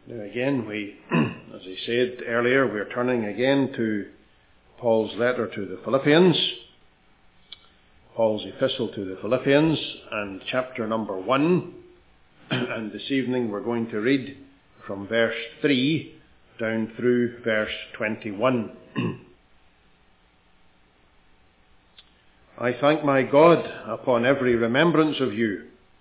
Now again, as I said earlier, we're turning again to Paul's letter to the Philippians, Paul's epistle to the Philippians, and chapter number 1. And this evening we're going to read from verse 3 down through verse 21. I thank my God upon every remembrance of you,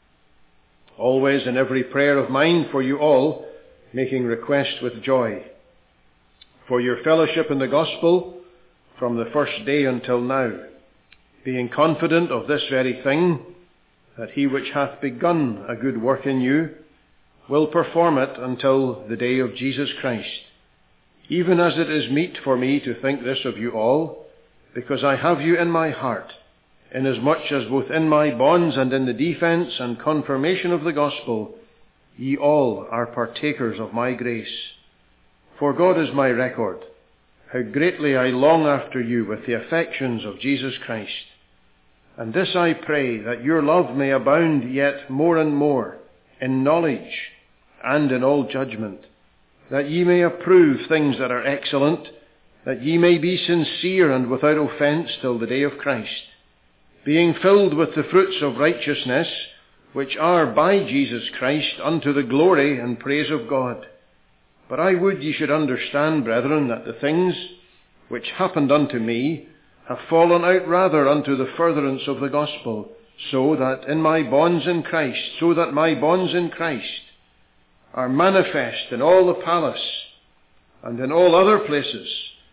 always in every prayer of mine for you all, making request with joy, for your fellowship in the gospel from the first day until now, being confident of this very thing, that he which hath begun a good work in you will perform it until the day of Jesus Christ, even as it is meet for me to think this of you all, because I have you in my heart, inasmuch as both in my bonds and in the defence and confirmation of the gospel, ye all are partakers of my grace. For God is my record, how greatly I long after you with the affections of Jesus Christ. And this I pray, that your love may abound yet more and more in knowledge and in all judgment, that ye may approve things that are excellent, that ye may be sincere and without offence till the day of Christ, being filled with the fruits of righteousness, which are by Jesus Christ unto the glory and praise of God. But I would ye should understand, brethren, that the things which happened unto me have fallen out rather unto the furtherance of the gospel, so that my bonds in Christ are manifest in all the palace and in all other places.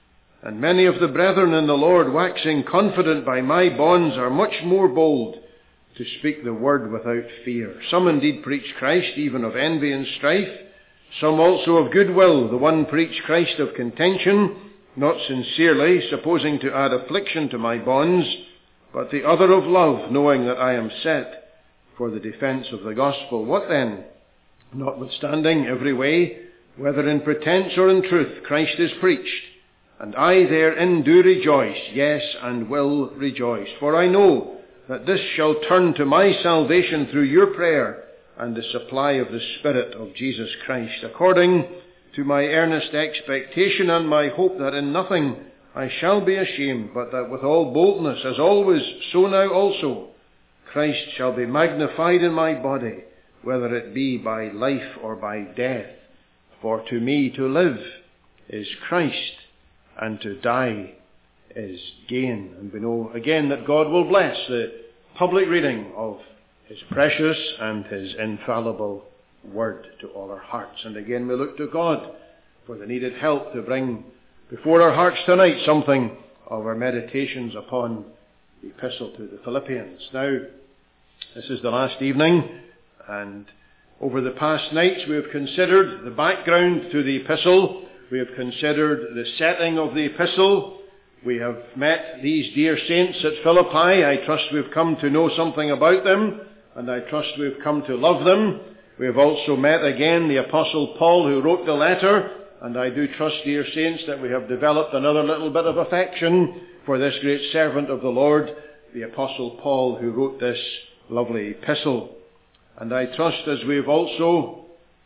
And many of the brethren in the Lord, waxing confident by my bonds, are much more bold to speak the word without fear. Some indeed preach Christ, even of envy and strife, some also of goodwill. The one preach Christ of contention, not sincerely, supposing to add affliction to my bonds, but the other of love, knowing that I am set for the defence of the gospel. What then? Notwithstanding every way, whether in pretence or in truth, Christ is preached, and I therein do rejoice, yes, and will rejoice. For I know that this shall turn to my salvation through your prayer and the supply of the Spirit of Jesus Christ, according to my earnest expectation and my hope that in nothing I shall be ashamed, but that with all boldness, as always, so now also, Christ shall be magnified in my body, whether it be by life or by death. For to me to live is Christ, and to die is gain. And we know again that God will bless the public reading of his precious and his infallible word to all our hearts. And again we look to God for the needed help to bring before our hearts tonight something of our meditations upon the epistle to the Philippians. Now, this is the last evening, and over the past nights we have considered the background to the epistle. We have considered the setting of the epistle. We have met these dear saints at Philippi. I trust we've come to know something about them, and I trust we've come to love them. We have also met again the Apostle Paul, who wrote the letter, and I do trust, dear saints, that we have developed another little bit of affection for this great servant of the Lord, the Apostle Paul, who wrote this lovely epistle. And I trust, as we've also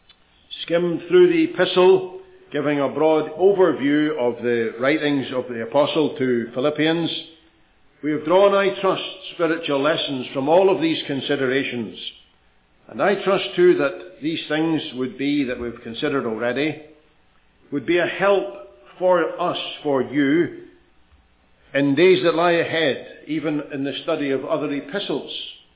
skimmed through the epistle, giving a broad overview of the writings of the Apostle to Philippians, we have drawn, I trust, spiritual lessons from all of these considerations. And I trust too that these things would be, that we've considered already, would be a help for us, for you, in days that lie ahead, even in the study of other epistles.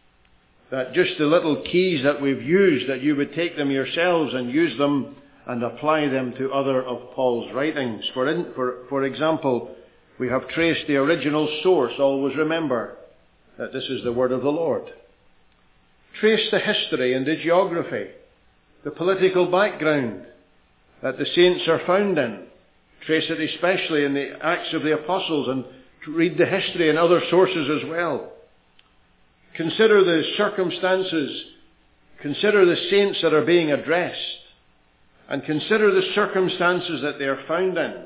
That just the little keys that we've used, that you would take them yourselves and use them and apply them to other of Paul's writings. For example, we have traced the original source. Always remember that this is the word of the Lord. Trace the history and the geography, the political background that the saints are found in. Trace it especially in the Acts of the Apostles, and read the history in other sources as well. Consider the circumstances. Consider the saints that are being addressed. And consider the circumstances that they are found in.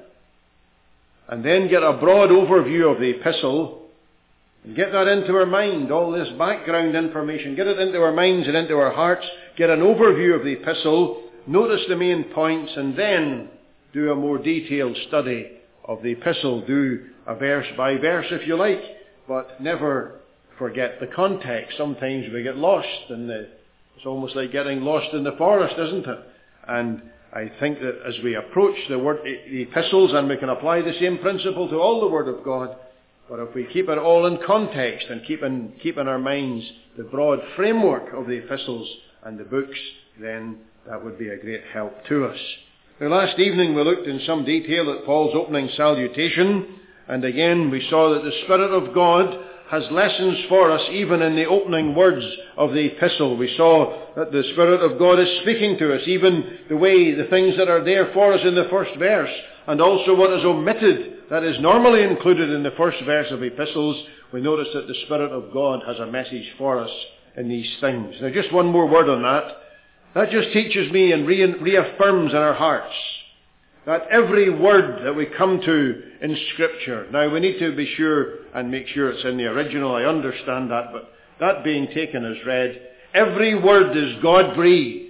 And then get a broad overview of the epistle, and get that into our mind, all this background information. Get it into our minds and into our hearts. Get an overview of the epistle, notice the main points, and then do a more detailed study of the epistle. Do a verse by verse if you like, but never forget the context. Sometimes we get lost in it's almost like getting lost in the forest, isn't it? And I think that as we approach the epistles, and we can apply the same principle to all the Word of God, but if we keep it all in context and keep in our minds the broad framework of the epistles and the books, then that would be a great help to us. Now, last evening we looked in some detail at Paul's opening salutation, and again we saw that the Spirit of God has lessons for us even in the opening words of the epistle. We saw that the Spirit of God is speaking to us, even the things that are there for us in the first verse, and also what is omitted that is normally included in the first verse of epistles. We notice that the Spirit of God has a message for us in these things. Now, just one more word on that. That just teaches me and reaffirms in our hearts that every word that we come to in Scripture, now we need to be sure and make sure it's in the original, I understand that, but that being taken as read, every word is God-breathed.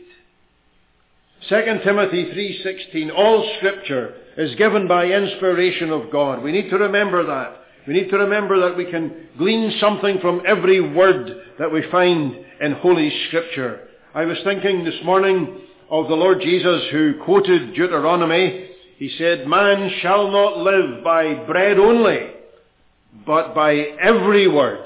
2 Timothy 3:16, all Scripture is given by inspiration of God. We need to remember that. We need to remember that we can glean something from every word that we find in Holy Scripture. I was thinking this morning of the Lord Jesus, who quoted Deuteronomy. He said, "Man shall not live by bread only, but by every word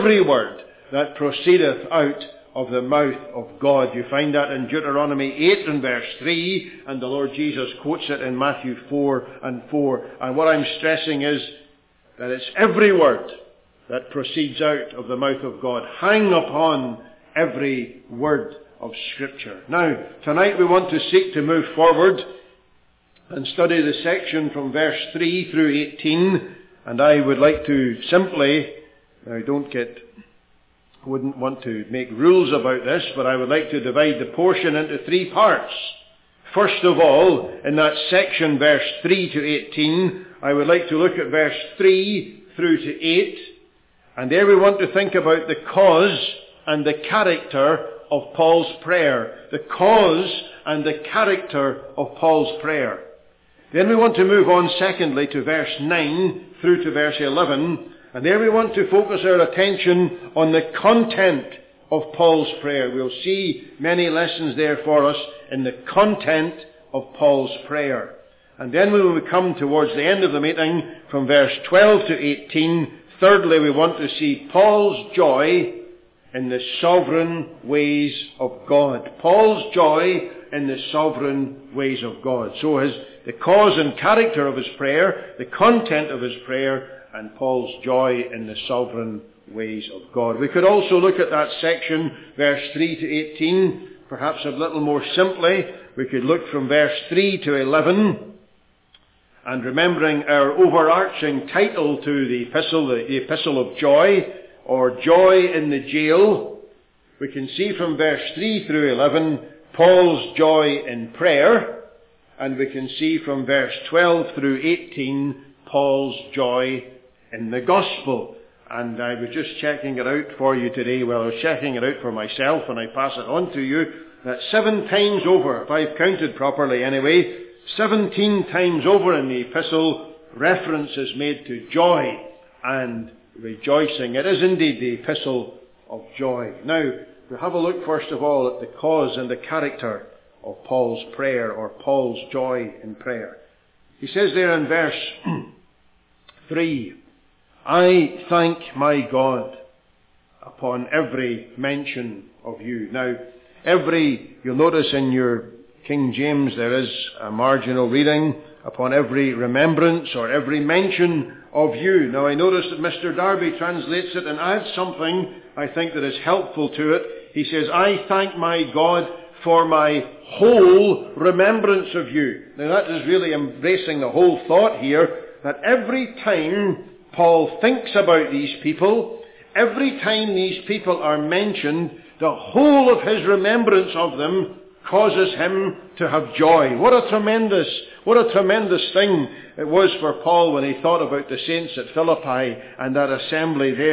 that proceedeth out of the mouth of God." You find that in Deuteronomy 8 and verse 3, and the Lord Jesus quotes it in Matthew 4 and 4. And what I'm stressing is that it's every word that proceeds out of the mouth of God. Hang upon every word of Scripture. Now, tonight we want to seek to move forward and study the section from verse 3 through 18, and I would like to simply, I wouldn't want to make rules about this, but I would like to divide the portion into three parts. First of all, in that section, verse 3 to 18, I would like to look at verse 3 through to 8, and there we want to think about the cause and the character of Paul's prayer. The cause and the character of Paul's prayer. Then we want to move on, secondly, to verse 9 through to verse 11, and there we want to focus our attention on the content of Paul's prayer. We'll see many lessons there for us in the content of Paul's prayer. And then we will come towards the end of the meeting from verse 12 to 18. Thirdly, we want to see Paul's joy in the sovereign ways of God. Paul's joy in the sovereign ways of God. So the cause and character of his prayer, the content of his prayer, and Paul's joy in the sovereign ways of God. We could also look at that section, verse 3 to 18, perhaps a little more simply. We could look from verse 3 to 11, and remembering our overarching title to the Epistle of Joy, or Joy in the Jail, we can see from verse 3 through 11, Paul's joy in prayer, and we can see from verse 12 through 18, Paul's joy in the gospel. And I was just checking it out for you today. Well, I was checking it out for myself, and I pass it on to you, that 7 times over, if I've counted properly anyway, 17 times over in the epistle, reference is made to joy and rejoicing. It is indeed the epistle of joy. Now, we'll have a look first of all at the cause and the character of Paul's prayer, or Paul's joy in prayer. He says there in verse 3, "I thank my God upon every mention of you." Now, you'll notice in your King James there is a marginal reading, "upon every remembrance," or every mention of you. Now, I notice that Mr. Darby translates it and adds something I think that is helpful to it. He says, "I thank my God for my whole remembrance of you." Now, that is really embracing the whole thought here, that every time Paul thinks about these people, every time these people are mentioned, the whole of his remembrance of them causes him to have joy. What a tremendous thing it was for Paul when he thought about the saints at Philippi and that assembly there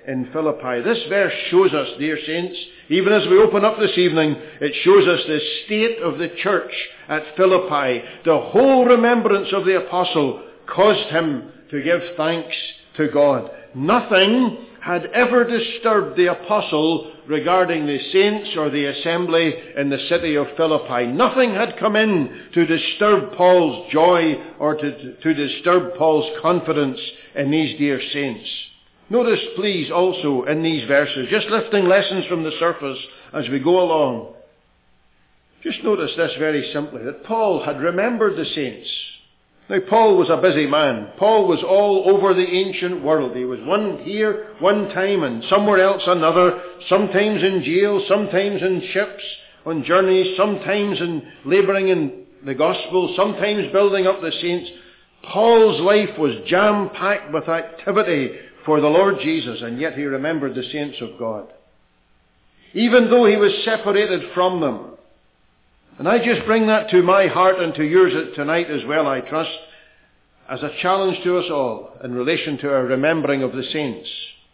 in Philippi. This verse shows us, dear saints, even as we open up this evening, it shows us the state of the church at Philippi. The whole remembrance of the apostle caused him to give thanks to God. Nothing had ever disturbed the apostle regarding the saints or the assembly in the city of Philippi. Nothing had come in to disturb Paul's joy or to disturb Paul's confidence in these dear saints. Notice, please, also in these verses, just lifting lessons from the surface as we go along, just notice this very simply, that Paul had remembered the saints. Now, Paul was a busy man. Paul was all over the ancient world. He was one here, one time, and somewhere else another, sometimes in jail, sometimes in ships, on journeys, sometimes in labouring in the gospel, sometimes building up the saints. Paul's life was jam-packed with activity for the Lord Jesus, and yet he remembered the saints of God. Even though he was separated from them. And I just bring that to my heart and to yours tonight as well, I trust, as a challenge to us all in relation to our remembering of the saints.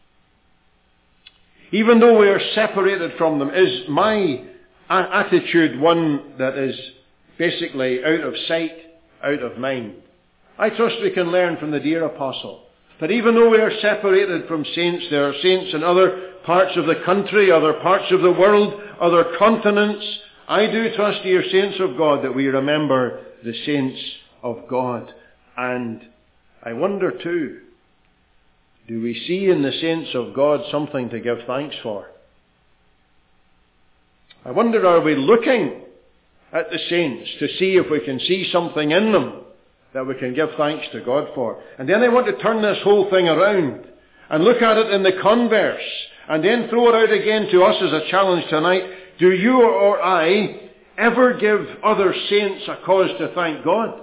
Even though we are separated from them, is my attitude one that is basically out of sight, out of mind? I trust we can learn from the dear apostle that even though we are separated from saints, there are saints in other parts of the country, other parts of the world, other continents. I do trust, dear saints of God, that we remember the saints of God. And I wonder too, do we see in the saints of God something to give thanks for? I wonder, are we looking at the saints to see if we can see something in them that we can give thanks to God for? And then I want to turn this whole thing around and look at it in the converse, and then throw it out again to us as a challenge tonight. Do you or I ever give other saints a cause to thank God?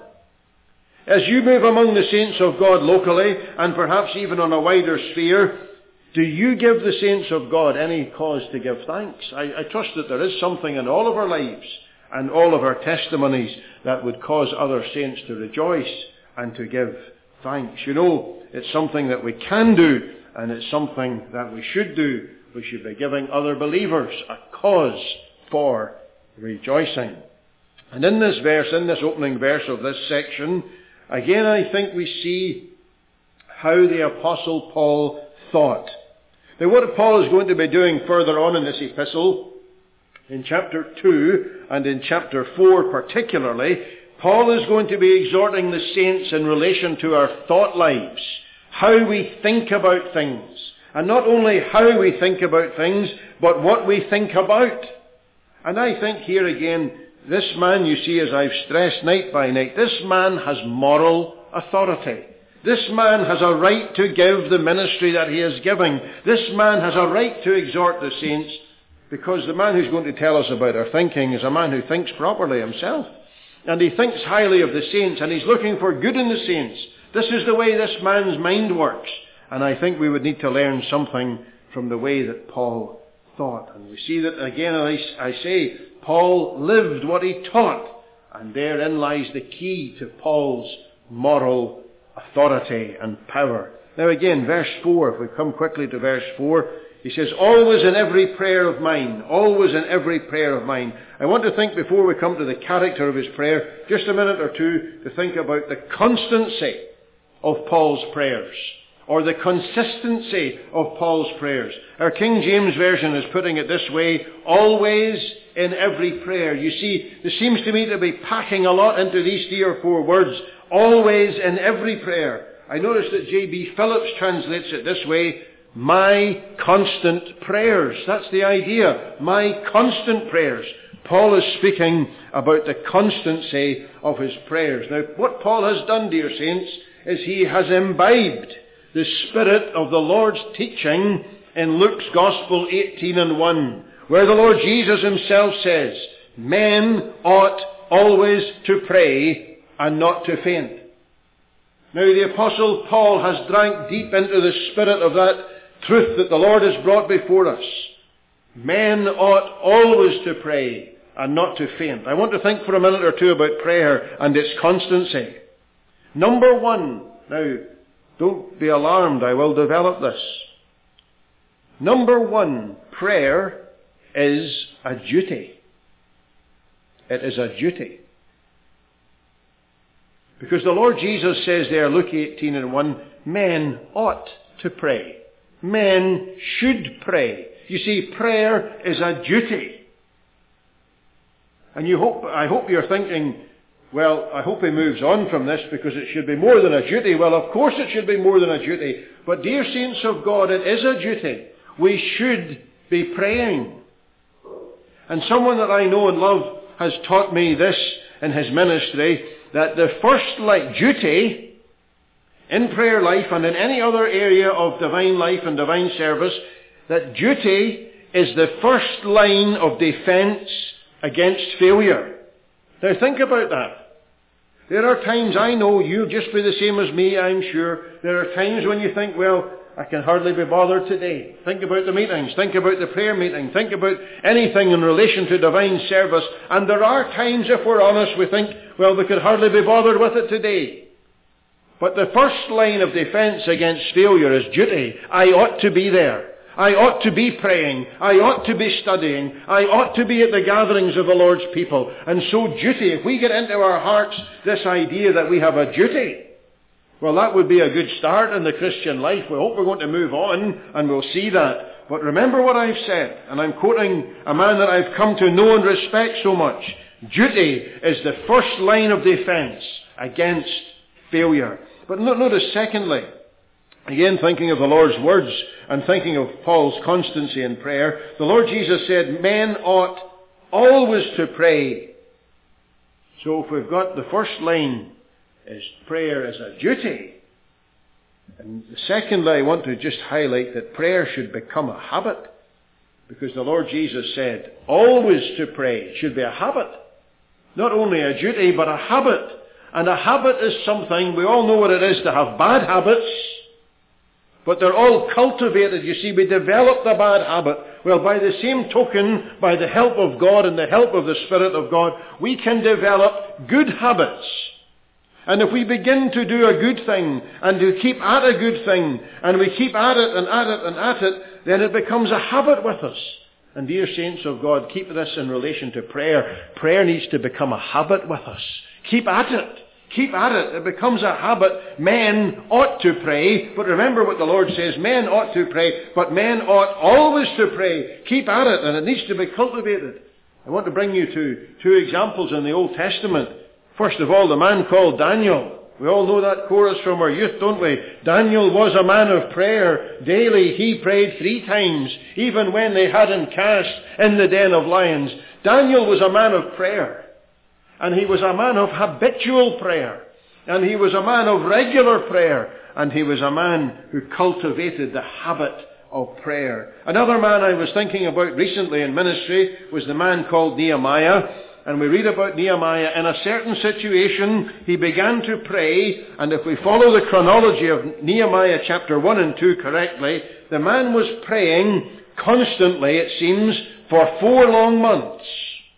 As you move among the saints of God locally, and perhaps even on a wider sphere, do you give the saints of God any cause to give thanks? I trust that there is something in all of our lives and all of our testimonies that would cause other saints to rejoice and to give thanks. You know, it's something that we can do, and it's something that we should do. We should be giving other believers a cause for rejoicing. And in this verse, in this opening verse of this section, again I think we see how the Apostle Paul thought. Now what Paul is going to be doing further on in this epistle, in chapter 2 and in chapter 4 particularly, Paul is going to be exhorting the saints in relation to our thought lives, how we think about things. And not only how we think about things, but what we think about. And I think here again, this man, you see, as I've stressed night by night, this man has moral authority. This man has a right to give the ministry that he is giving. This man has a right to exhort the saints, because the man who's going to tell us about our thinking is a man who thinks properly himself. And he thinks highly of the saints, and he's looking for good in the saints. This is the way this man's mind works. And I think we would need to learn something from the way that Paul thought. And we see that, again, I say, Paul lived what he taught. And therein lies the key to Paul's moral authority and power. Now again, verse 4, if we come quickly to verse 4, he says, always in every prayer of mine, always in every prayer of mine. I want to think, before we come to the character of his prayer, just a minute or two to think about the constancy of Paul's prayers, or the consistency of Paul's prayers. Our King James Version is putting it this way, always in every prayer. You see, there seems to me to be packing a lot into these 3 or 4 words, always in every prayer. I notice that J.B. Phillips translates it this way, my constant prayers. That's the idea, my constant prayers. Paul is speaking about the constancy of his prayers. Now, what Paul has done, dear saints, is he has imbibed the spirit of the Lord's teaching in Luke's Gospel 18:1, where the Lord Jesus himself says, men ought always to pray and not to faint. Now the Apostle Paul has drank deep into the spirit of that truth that the Lord has brought before us. Men ought always to pray and not to faint. I want to think for a minute or two about prayer and its constancy. Number 1, now don't be alarmed, I will develop this. Number one, prayer is a duty. It is a duty. Because the Lord Jesus says there, Luke 18:1, men ought to pray. Men should pray. You see, prayer is a duty. And I hope you're thinking, well, I hope he moves on from this because it should be more than a duty. Well, of course it should be more than a duty. But dear saints of God, it is a duty. We should be praying. And someone that I know and love has taught me this in his ministry, that the first duty in prayer life and in any other area of divine life and divine service, that duty is the first line of defense against failure. Now think about that. There are times, I know you'll just be the same as me, I'm sure. There are times when you think, well, I can hardly be bothered today. Think about the meetings. Think about the prayer meeting. Think about anything in relation to divine service. And there are times, if we're honest, we think, well, we could hardly be bothered with it today. But the first line of defense against failure is duty. I ought to be there. I ought to be praying. I ought to be studying. I ought to be at the gatherings of the Lord's people. And so duty, if we get into our hearts this idea that we have a duty, well, that would be a good start in the Christian life. We hope we're going to move on, and we'll see that. But remember what I've said, and I'm quoting a man that I've come to know and respect so much. Duty is the first line of defense against failure. But notice, secondly, again thinking of the Lord's words and thinking of Paul's constancy in prayer, the Lord Jesus said, men ought always to pray. So if we've got the first line is prayer as a duty, and secondly, I want to just highlight that prayer should become a habit, because the Lord Jesus said, always to pray. It should be a habit. Not only a duty, but a habit. And a habit is something, we all know what it is to have bad habits, but they're all cultivated. You see, we develop the bad habit. Well, by the same token, by the help of God and the help of the Spirit of God, we can develop good habits. And if we begin to do a good thing, and to keep at a good thing, and we keep at it and at it and at it, then it becomes a habit with us. And dear saints of God, keep this in relation to prayer. Prayer needs to become a habit with us. Keep at it. Keep at it. It becomes a habit. Men ought to pray. But remember what the Lord says. Men ought to pray. But men ought always to pray. Keep at it. And it needs to be cultivated. I want to bring you to two examples in the Old Testament. First of all, the man called Daniel. We all know that chorus from our youth, don't we? Daniel was a man of prayer. Daily he prayed 3 times, even when they had him cast in the den of lions. Daniel was a man of prayer. And he was a man of habitual prayer. And he was a man of regular prayer. And he was a man who cultivated the habit of prayer. Another man I was thinking about recently in ministry was the man called Nehemiah. And we read about Nehemiah in a certain situation. He began to pray. And if we follow the chronology of Nehemiah chapter 1 and 2 correctly, the man was praying constantly, it seems, for 4 long months.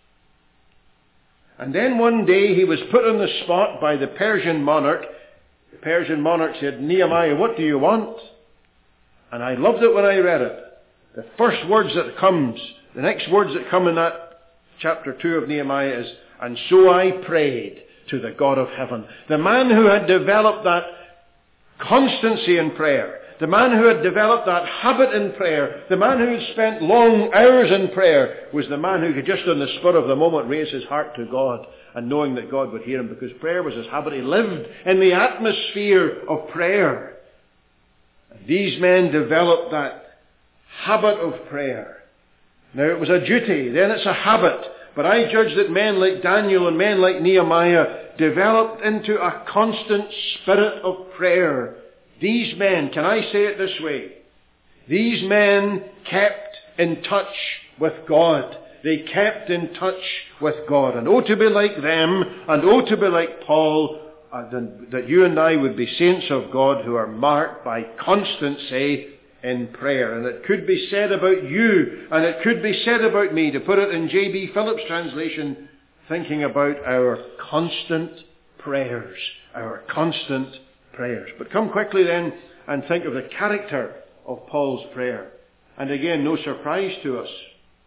And then one day he was put on the spot by the Persian monarch. The Persian monarch said, Nehemiah, what do you want? And I loved it when I read it. The first words that comes, the next words that come in that chapter 2 of Nehemiah is, and so I prayed to the God of heaven. The man who had developed that constancy in prayer, the man who had developed that habit in prayer, the man who had spent long hours in prayer, was the man who could just on the spur of the moment raise his heart to God, and knowing that God would hear him, because prayer was his habit. He lived in the atmosphere of prayer. And these men developed that habit of prayer. Now it was a duty, then it's a habit. But I judge that men like Daniel and men like Nehemiah developed into a constant spirit of prayer. These men, can I say it this way? These men kept in touch with God. They kept in touch with God. And oh, to be like them, and oh, to be like Paul, that you and I would be saints of God who are marked by constancy in prayer. And it could be said about you, and it could be said about me, to put it in J.B. Phillips' translation, thinking about our constant prayers. Our constant prayers. But come quickly then and think of the character of Paul's prayer. And again, no surprise to us.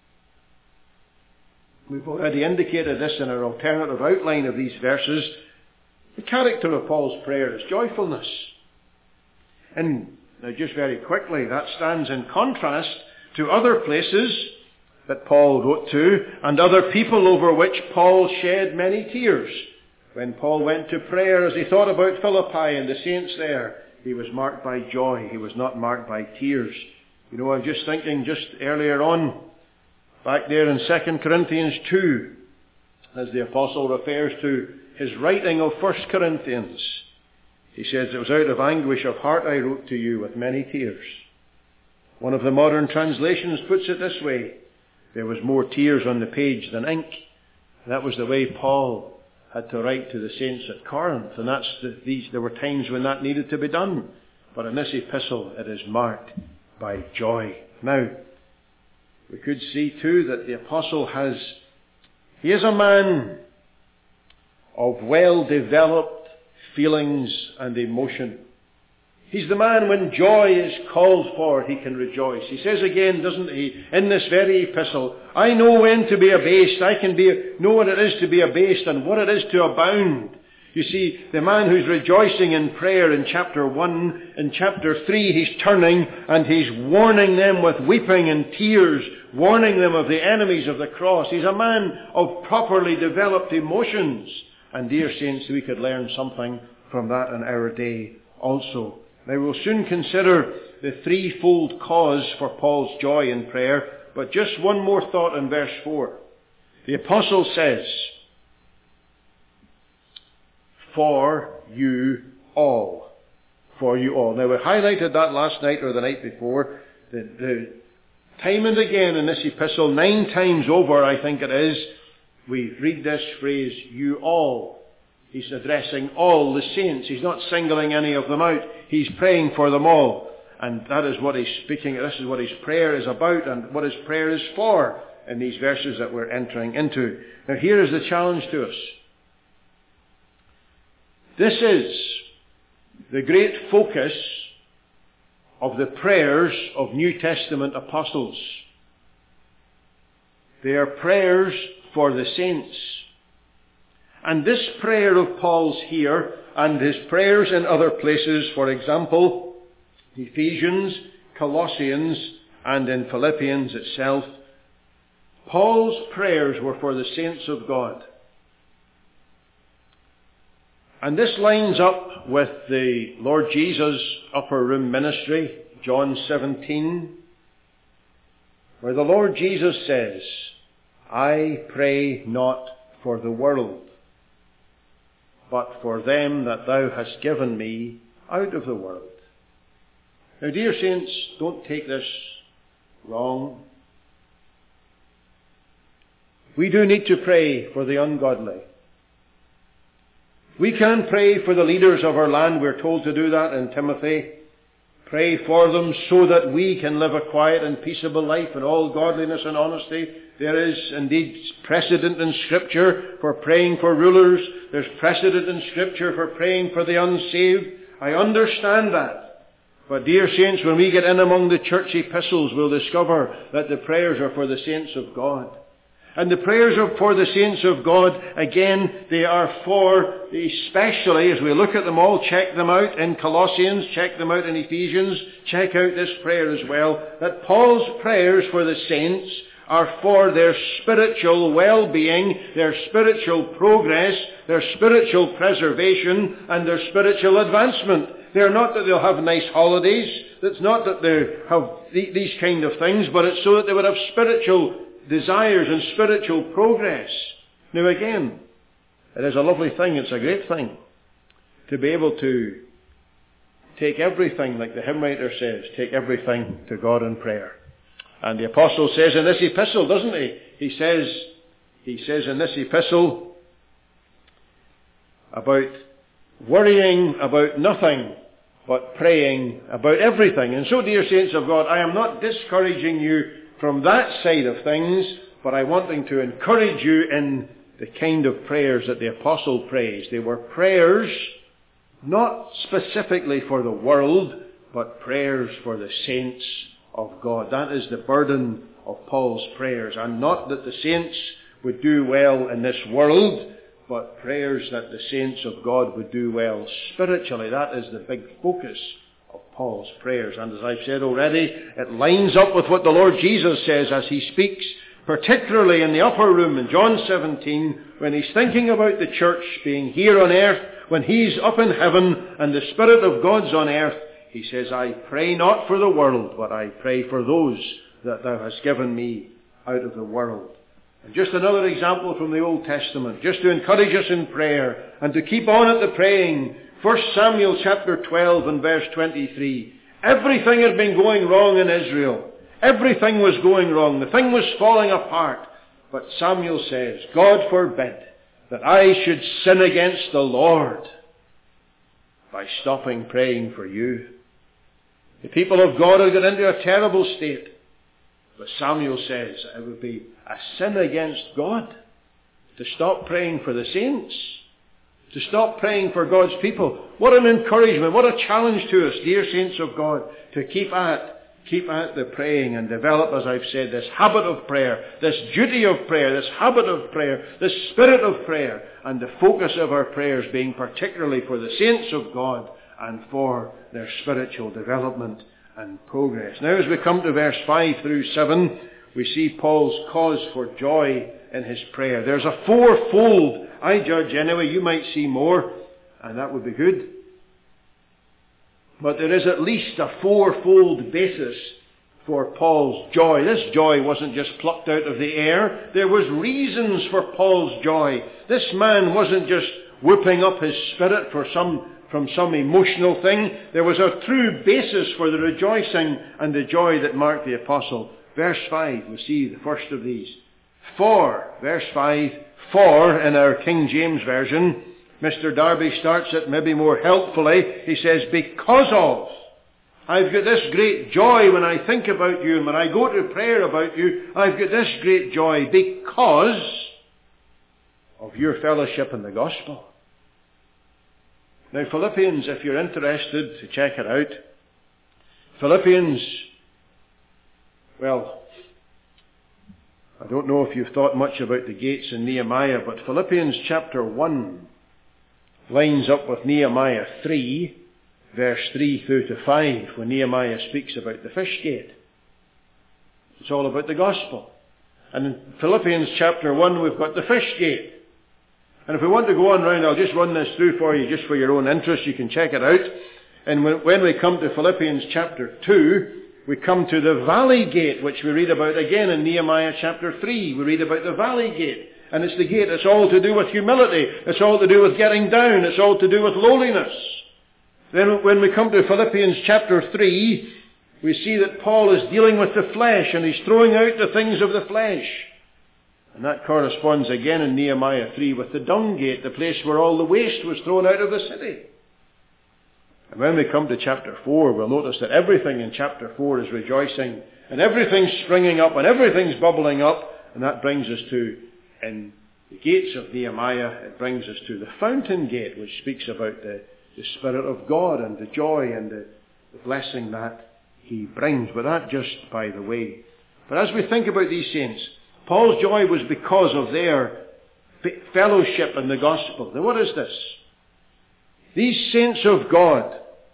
We've already indicated this in our alternative outline of these verses. The character of Paul's prayer is joyfulness. And now just very quickly, that stands in contrast to other places that Paul wrote to and other people over which Paul shed many tears. When Paul went to prayer as he thought about Philippi and the saints there, he was marked by joy. He was not marked by tears. You know, I'm just thinking just earlier on, back there in 2 Corinthians 2, as the apostle refers to his writing of 1 Corinthians. He says, it was out of anguish of heart I wrote to you with many tears. One of the modern translations puts it this way, there was more tears on the page than ink. That was the way Paul had to write to the saints at Corinth, and there were times when that needed to be done. But in this epistle, it is marked by joy. Now, we could see too that the apostle he is a man of well-developed feelings and emotion. He's the man when joy is called for, he can rejoice. He says again, doesn't he, in this very epistle, I know when to be abased. I can know what it is to be abased and what it is to abound. You see, the man who's rejoicing in prayer in chapter 1, in chapter 3, he's turning and he's warning them with weeping and tears, warning them of the enemies of the cross. He's a man of properly developed emotions. And dear saints, we could learn something from that in our day also. Now we'll soon consider the threefold cause for Paul's joy in prayer, but just one more thought in verse 4. The apostle says, for you all. For you all. Now we highlighted that last night or the night before. The time and again in this epistle, 9 times over I think it is, we read this phrase, you all. He's addressing all the saints. He's not singling any of them out. He's praying for them all. And that is what he's speaking, this is what his prayer is about and what his prayer is for in these verses that we're entering into. Now here is the challenge to us. This is the great focus of the prayers of New Testament apostles. They are prayers for the saints. And this prayer of Paul's here, and his prayers in other places, for example, Ephesians, Colossians, and in Philippians itself, Paul's prayers were for the saints of God. And this lines up with the Lord Jesus' upper room ministry, John 17, where the Lord Jesus says, I pray not for the world, but for them that thou hast given me out of the world. Now, dear saints, don't take this wrong. We do need to pray for the ungodly. We can pray for the leaders of our land. We're told to do that in Timothy. Pray for them so that we can live a quiet and peaceable life in all godliness and honesty. There is indeed precedent in Scripture for praying for rulers. There's precedent in Scripture for praying for the unsaved. I understand that. But dear saints, when we get in among the church epistles, we'll discover that the prayers are for the saints of God. And the prayers are for the saints of God. Again, they are for, especially as we look at them all, check them out in Colossians, check them out in Ephesians, check out this prayer as well, that Paul's prayers for the saints are for their spiritual well-being, their spiritual progress, their spiritual preservation, and their spiritual advancement. They're not that they'll have nice holidays. It's not that they have these kind of things, but it's so that they would have spiritual desires and spiritual progress. Now again, it is a lovely thing, it's a great thing, to be able to take everything, like the hymn writer says, take everything to God in prayer. And the apostle says in this epistle, doesn't he? He says in this epistle about worrying about nothing, but praying about everything. And so, dear saints of God, I am not discouraging you from that side of things, but I wanting to encourage you in the kind of prayers that the apostle prays. They were prayers not specifically for the world, but prayers for the saints of God. That is the burden of Paul's prayers. And not that the saints would do well in this world, but prayers that the saints of God would do well spiritually. That is the big focus of Paul's prayers. And as I've said already, it lines up with what the Lord Jesus says as he speaks, particularly in the upper room in John 17, when he's thinking about the church being here on earth, when he's up in heaven and the Spirit of God's on earth. He says, I pray not for the world, but I pray for those that thou hast given me out of the world. And just another example from the Old Testament, just to encourage us in prayer and to keep on at the praying. 1 Samuel chapter 12 and verse 23. Everything had been going wrong in Israel. Everything was going wrong. The thing was falling apart. But Samuel says, God forbid that I should sin against the Lord by stopping praying for you. The people of God had got into a terrible state. But Samuel says it would be a sin against God to stop praying for the saints, to stop praying for God's people. What an encouragement, what a challenge to us, dear saints of God, to keep at the praying and develop, as I've said, this habit of prayer, this duty of prayer, this habit of prayer, this spirit of prayer, and the focus of our prayers being particularly for the saints of God and for their spiritual development and progress. Now as we come to verse 5 through 7, we see Paul's cause for joy in his prayer. There's a fourfold, I judge anyway, you might see more, and that would be good. But there is at least a fourfold basis for Paul's joy. This joy wasn't just plucked out of the air. There was reasons for Paul's joy. This man wasn't just whipping up his spirit from some emotional thing. There was a true basis for the rejoicing and the joy that marked the apostle. Verse 5, we see the first of these. For, verse 5, for in our King James Version, Mr. Darby starts it maybe more helpfully. He says, because of. I've got this great joy when I think about you, and when I go to prayer about you, I've got this great joy because of your fellowship in the gospel. Now Philippians, if you're interested to check it out, Philippians, well, I don't know if you've thought much about the gates in Nehemiah, but Philippians chapter 1 lines up with Nehemiah 3, verse 3 through to 5, when Nehemiah speaks about the fish gate. It's all about the gospel. And in Philippians chapter 1, we've got the fish gate. And if we want to go on round, I'll just run this through for you, just for your own interest. You can check it out. And when we come to Philippians chapter 2, we come to the valley gate, which we read about again in Nehemiah chapter 3. We read about the valley gate. And it's the gate, it's all to do with humility. It's all to do with getting down. It's all to do with lowliness. Then when we come to Philippians chapter 3, we see that Paul is dealing with the flesh, and he's throwing out the things of the flesh. And that corresponds again in Nehemiah 3 with the dung gate, the place where all the waste was thrown out of the city. And when we come to chapter 4, we'll notice that everything in chapter 4 is rejoicing, and everything's springing up, and everything's bubbling up, and that brings us to, in the gates of Nehemiah, it brings us to the fountain gate, which speaks about the Spirit of God and the joy and the blessing that He brings. But that just by the way. But as we think about these saints, Paul's joy was because of their fellowship in the gospel. Now what is this? These saints of God,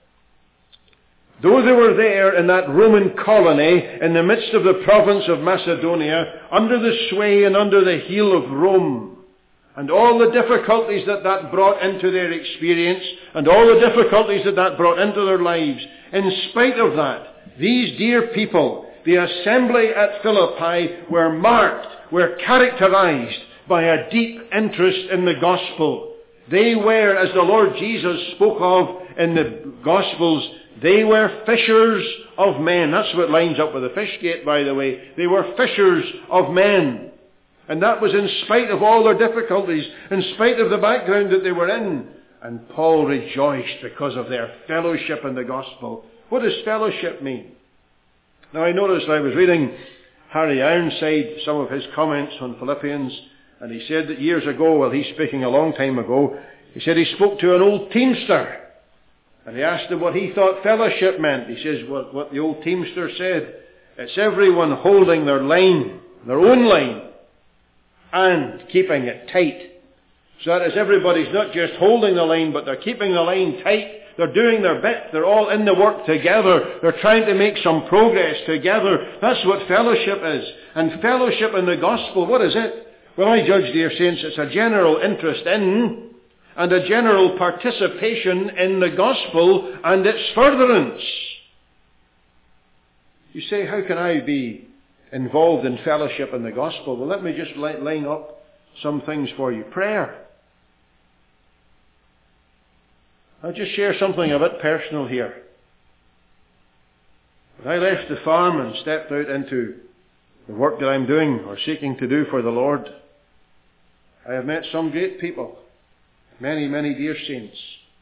though they were there in that Roman colony in the midst of the province of Macedonia, under the sway and under the heel of Rome, and all the difficulties that brought into their experience, and all the difficulties that brought into their lives, in spite of that, these dear people, the assembly at Philippi, were characterized by a deep interest in the gospel. They were, as the Lord Jesus spoke of in the Gospels, they were fishers of men. That's what lines up with the fish gate, by the way. They were fishers of men. And that was in spite of all their difficulties, in spite of the background that they were in. And Paul rejoiced because of their fellowship in the gospel. What does fellowship mean? Now I noticed I was reading Harry Ironside, some of his comments on Philippians, and he said that years ago, well, he's speaking a long time ago, he said he spoke to an old teamster, and he asked him what he thought fellowship meant. He says what the old teamster said It's everyone holding their line, their own line, and keeping it tight. So that is, everybody's not just holding the line, but they're keeping the line tight. They're doing their bit. They're all in the work together. They're trying to make some progress together. That's what fellowship is. And fellowship in the gospel, what is it? Well, I judge, dear saints, it's a general interest in and a general participation in the gospel and its furtherance. You say, how can I be involved in fellowship in the gospel? Well, let me just line up some things for you. Prayer. I'll just share something a bit personal here. When I left the farm and stepped out into the work that I'm doing or seeking to do for the Lord, I have met some great people, many, many dear saints.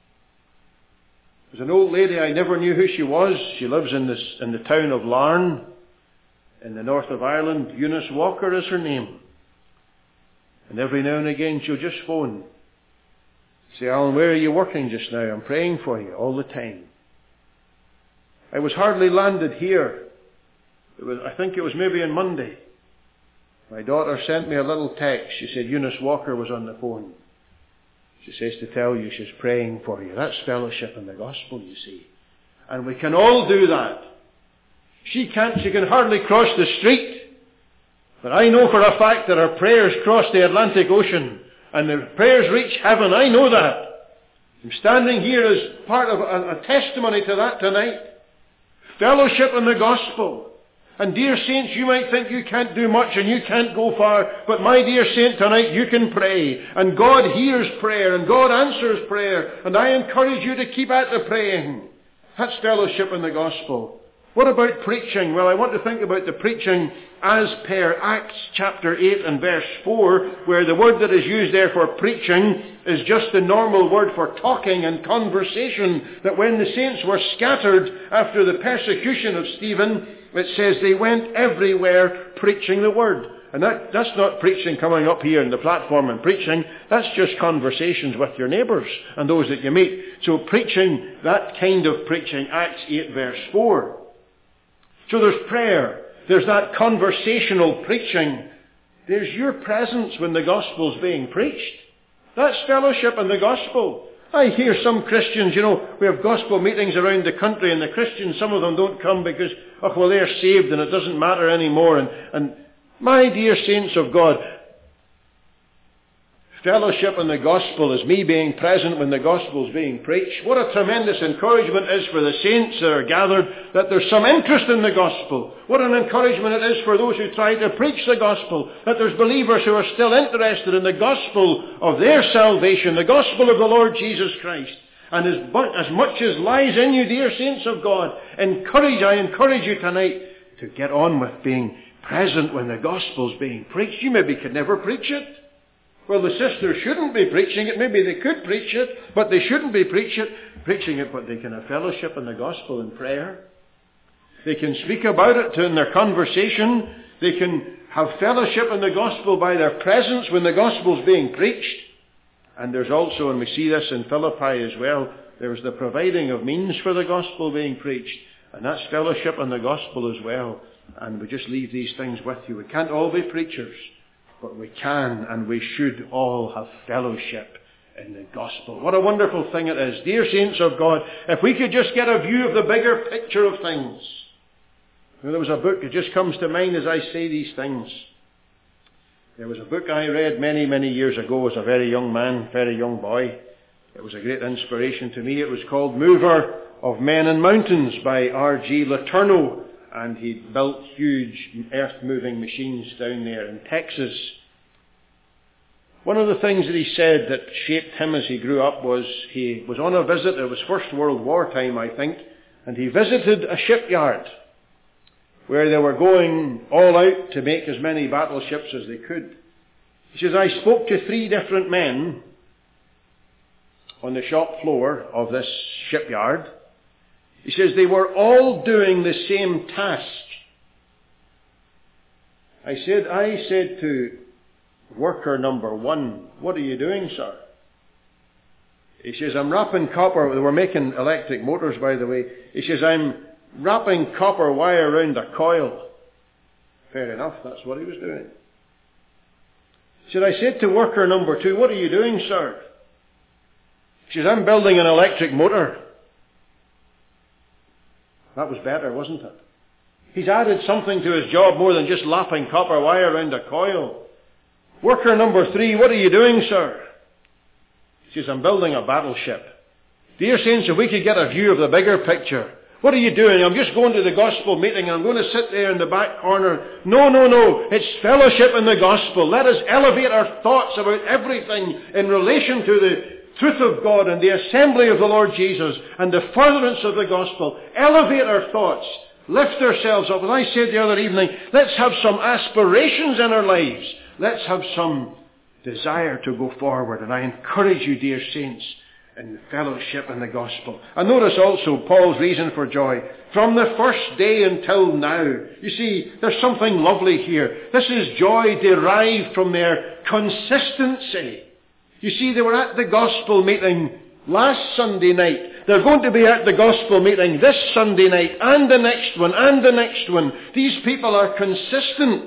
There's an old lady, I never knew who she was. She lives in the town of Larne, in the north of Ireland. Eunice Walker is her name. And every now and again she'll just phone. Say, Alan, where are you working just now? I'm praying for you all the time. I was hardly landed here. I think it was maybe on Monday. My daughter sent me a little text. She said, Eunice Walker was on the phone. She says to tell you she's praying for you. That's fellowship in the gospel, you see. And we can all do that. She can hardly cross the street. But I know for a fact that her prayers cross the Atlantic Ocean. And the prayers reach heaven. I know that. I'm standing here as part of a testimony to that tonight. Fellowship in the gospel. And dear saints, you might think you can't do much and you can't go far, but my dear saint, tonight you can pray. And God hears prayer and God answers prayer. And I encourage you to keep at the praying. That's fellowship in the gospel. What about preaching? Well, I want to think about the preaching as per Acts chapter 8 and verse 4, where the word that is used there for preaching is just the normal word for talking and conversation, that when the saints were scattered after the persecution of Stephen, it says they went everywhere preaching the word. And that's not preaching coming up here in the platform and preaching. That's just conversations with your neighbours and those that you meet. So preaching, that kind of preaching, Acts 8 verse 4. So there's prayer. There's that conversational preaching. There's your presence when the gospel's being preached. That's fellowship in the gospel. I hear some Christians, we have gospel meetings around the country, and the Christians, some of them don't come because, they're saved and it doesn't matter anymore. And my dear saints of God, fellowship in the gospel is me being present when the gospel is being preached. What a tremendous encouragement it is for the saints that are gathered, that there's some interest in the gospel. What an encouragement it is for those who try to preach the gospel, that there's believers who are still interested in the gospel of their salvation, the gospel of the Lord Jesus Christ. And as much as lies in you, dear saints of God, I encourage you tonight to get on with being present when the gospel's being preached. You maybe could never preach it. Well, the sisters shouldn't be preaching it. Maybe they could preach it, but they shouldn't be preaching it, but they can have fellowship in the gospel in prayer. They can speak about it in their conversation. They can have fellowship in the gospel by their presence when the gospel's being preached. And there's also, and we see this in Philippi as well, there's the providing of means for the gospel being preached. And that's fellowship in the gospel as well. And we just leave these things with you. We can't all be preachers. But we can and we should all have fellowship in the gospel. What a wonderful thing it is. Dear saints of God, if we could just get a view of the bigger picture of things. There was a book that just comes to mind as I say these things. There was a book I read many, many years ago as a very young man, very young boy. It was a great inspiration to me. It was called Mover of Men and Mountains by R.G. Letourneau. And he built huge earth-moving machines down there in Texas. One of the things that he said that shaped him as he grew up was he was on a visit. It was First World War time, I think. And he visited a shipyard where they were going all out to make as many battleships as they could. He says, I spoke to 3 different men on the shop floor of this shipyard. He says they were all doing the same task. I said to worker number 1, what are you doing, sir? He says, I'm wrapping copper. They were making electric motors, by the way. He says, I'm wrapping copper wire around a coil. Fair enough, that's what he was doing. He said, I said to worker number 2, what are you doing, sir? She says, I'm building an electric motor. That was better, wasn't it? He's added something to his job more than just lapping copper wire around a coil. Worker number 3, what are you doing, sir? He says, I'm building a battleship. Dear saints, if we could get a view of the bigger picture. What are you doing? I'm just going to the gospel meeting. I'm going to sit there in the back corner. No. It's fellowship in the gospel. Let us elevate our thoughts about everything in relation to the truth of God and the assembly of the Lord Jesus and the furtherance of the gospel. Elevate our thoughts. Lift ourselves up. As I said the other evening, let's have some aspirations in our lives. Let's have some desire to go forward. And I encourage you, dear saints, in the fellowship in the gospel. And notice also Paul's reason for joy. From the first day until now. You see, there's something lovely here. This is joy derived from their consistency. You see, they were at the gospel meeting last Sunday night. They're going to be at the gospel meeting this Sunday night, and the next one, and the next one. These people are consistent.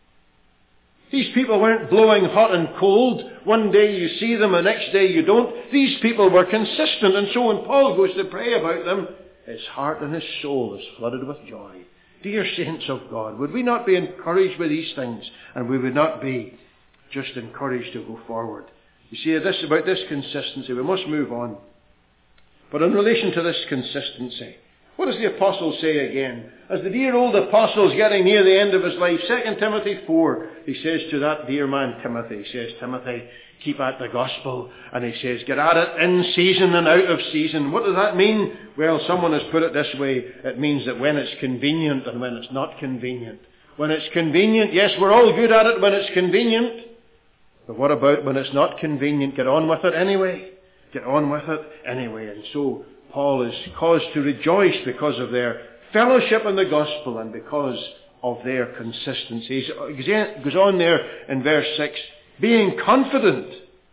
These people weren't blowing hot and cold. One day you see them, the next day you don't. These people were consistent. And so when Paul goes to pray about them, his heart and his soul is flooded with joy. Dear saints of God, would we not be encouraged by these things? And we would not be just encouraged to go forward. You see, about this consistency, we must move on. But in relation to this consistency, what does the apostle say again? As the dear old apostle is getting near the end of his life, 2 Timothy 4, he says to that dear man Timothy, he says, Timothy, keep at the gospel. And he says, get at it in season and out of season. What does that mean? Well, someone has put it this way. It means that when it's convenient and when it's not convenient. When it's convenient, yes, we're all good at it when it's convenient. But what about when it's not convenient? Get on with it anyway. Get on with it anyway. And so Paul is caused to rejoice because of their fellowship in the gospel and because of their consistency. He goes on there in verse 6, being confident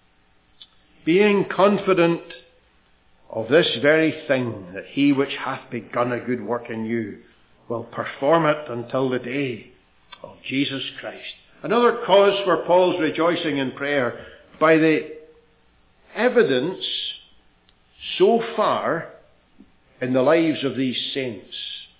of this very thing, that he which hath begun a good work in you will perform it until the day of Jesus Christ. Another cause for Paul's rejoicing in prayer, by the evidence so far in the lives of these saints.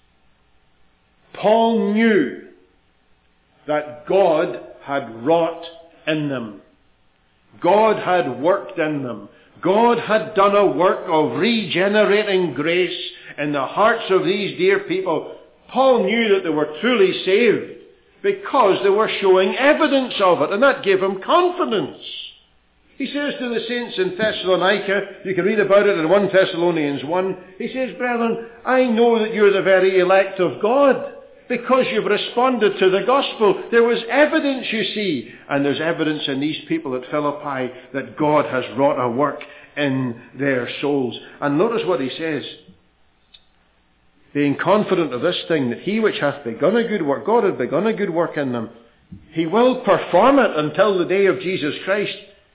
Paul knew that God had wrought in them. God had worked in them. God had done a work of regenerating grace in the hearts of these dear people. Paul knew that they were truly saved because they were showing evidence of it, and that gave him confidence. He says to the saints in Thessalonica, you can read about it in 1 Thessalonians 1, he says, brethren, I know that you're the very elect of God, because you've responded to the gospel. There was evidence, you see, and there's evidence in these people at Philippi that God has wrought a work in their souls. And notice what he says, being confident of this thing, that he which hath begun a good work, God had begun a good work in them, he will perform it until the day of Jesus Christ.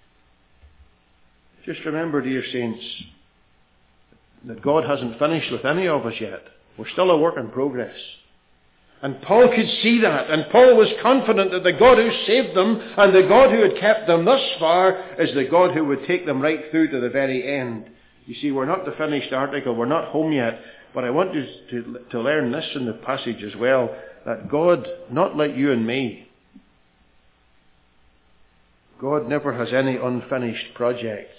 Just remember, dear saints, that God hasn't finished with any of us yet. We're still a work in progress. And Paul could see that, and Paul was confident that the God who saved them and the God who had kept them thus far is the God who would take them right through to the very end. You see, we're not the finished article, we're not home yet, but I want you to learn this in the passage as well, that God, not like you and me, God never has any unfinished projects.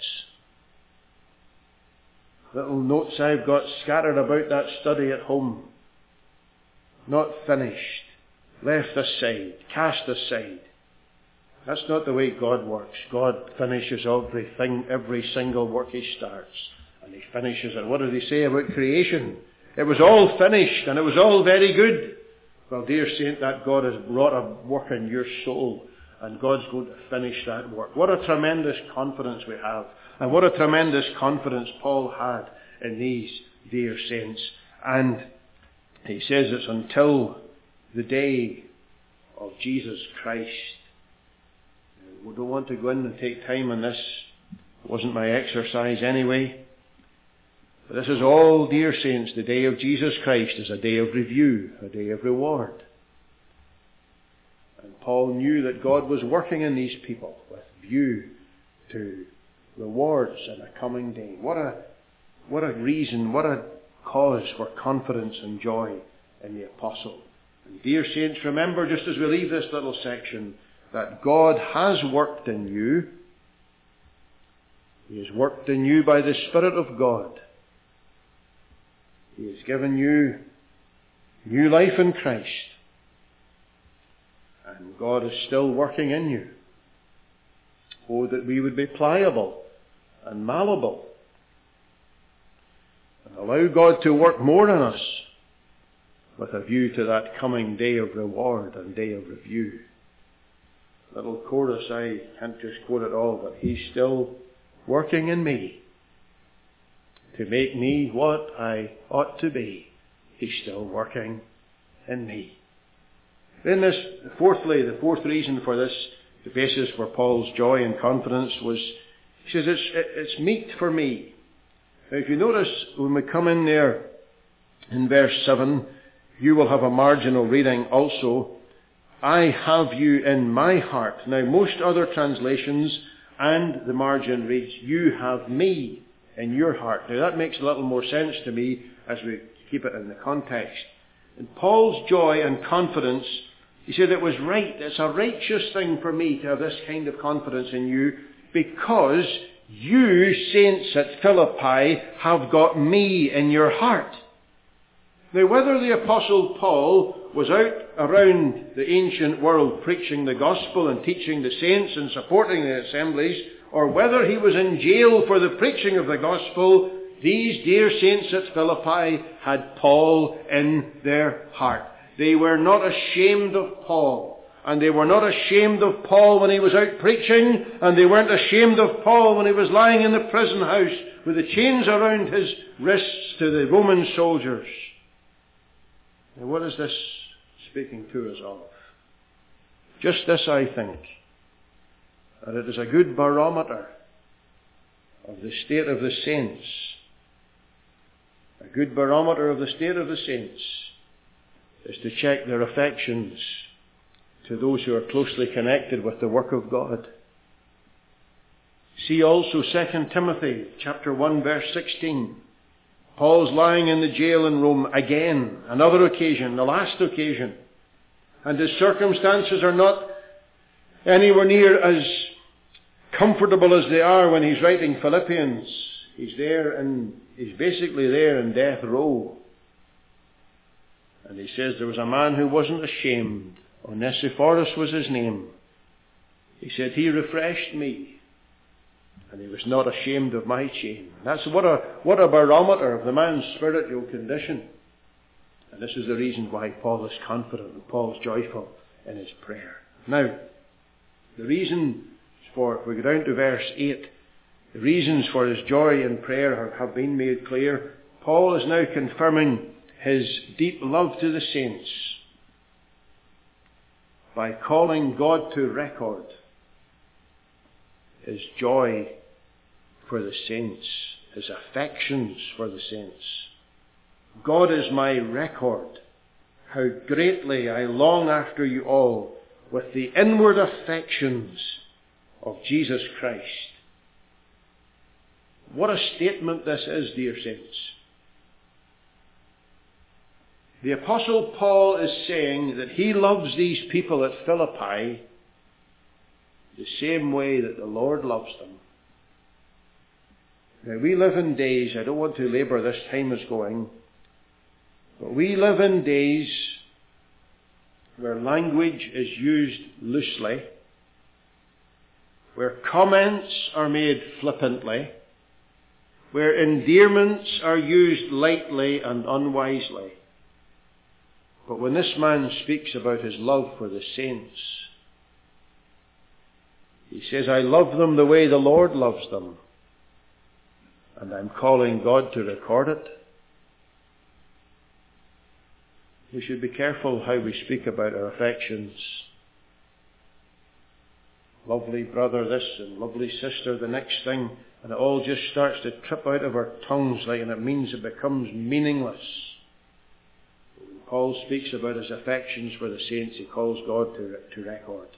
Little notes I've got scattered about that study at home. Not finished, left aside, cast aside. That's not the way God works. God finishes everything, every single work he starts. And he finishes it. What did he say about creation? It was all finished and it was all very good. Well, dear saint, that God has brought a work in your soul. And God's going to finish that work. What a tremendous confidence we have. And what a tremendous confidence Paul had in these dear saints. And he says it's until the day of Jesus Christ. We don't want to go in and take time on this. It wasn't my exercise anyway. But this is all, dear saints, the day of Jesus Christ is a day of review, a day of reward. And Paul knew that God was working in these people with view to rewards in a coming day. What a reason, what a cause for confidence and joy in the apostle. And dear saints, remember, just as we leave this little section, that God has worked in you. He has worked in you by the Spirit of God. He has given you new life in Christ. And God is still working in you. Oh, that we would be pliable and malleable and allow God to work more in us with a view to that coming day of reward and day of review. Little chorus, I can't just quote it all, but He's still working in me to make me what I ought to be. He's still working in me. Then this, fourthly, the fourth reason for this, the basis for Paul's joy and confidence was, he says, it's meet for me. Now if you notice, when we come in there in verse 7, you will have a marginal reading also, I have you in my heart. Now most other translations and the margin reads, you have me in your heart. Now that makes a little more sense to me as we keep it in the context. And Paul's joy and confidence, he said it was right, it's a righteous thing for me to have this kind of confidence in you because you, saints at Philippi, have got me in your heart. Now whether the Apostle Paul was out around the ancient world preaching the gospel and teaching the saints and supporting the assemblies, or whether he was in jail for the preaching of the gospel, these dear saints at Philippi had Paul in their heart. They were not ashamed of Paul. And they were not ashamed of Paul when he was out preaching. And they weren't ashamed of Paul when he was lying in the prison house with the chains around his wrists to the Roman soldiers. Now what is this speaking to us of? Just this, I think, that it is a good barometer of the state of the saints. A good barometer of the state of the saints is to check their affections to those who are closely connected with the work of God. See also 2 Timothy chapter 1 verse 16. Paul's lying in the jail in Rome again, another occasion, the last occasion. And his circumstances are not anywhere near as comfortable as they are when he's writing Philippians. He's basically there in death row. And he says there was a man who wasn't ashamed. Onesiphorus was his name. He said, he refreshed me. And he was not ashamed of my chain. That's what a barometer of the man's spiritual condition. And this is the reason why Paul is confident and Paul's joyful in his prayer. Now, the reason for, if we go down to verse 8, the reasons for his joy in prayer have been made clear. Paul is now confirming his deep love to the saints by calling God to record his joy for the saints, his affections for the saints. God is my record, how greatly I long after you all with the inward affections of Jesus Christ. What a statement this is, dear saints. The Apostle Paul is saying that he loves these people at Philippi the same way that the Lord loves them. Now we live in days, I don't want to labour this, time is going, but we live in days where language is used loosely, where comments are made flippantly, where endearments are used lightly and unwisely. But when this man speaks about his love for the saints, he says, I love them the way the Lord loves them. And I'm calling God to record it. We should be careful how we speak about our affections. lovely brother this and lovely sister the next thing, and it all just starts to trip out of our tongues and it means it becomes meaningless. When Paul speaks about his affections for the saints, he calls God to record.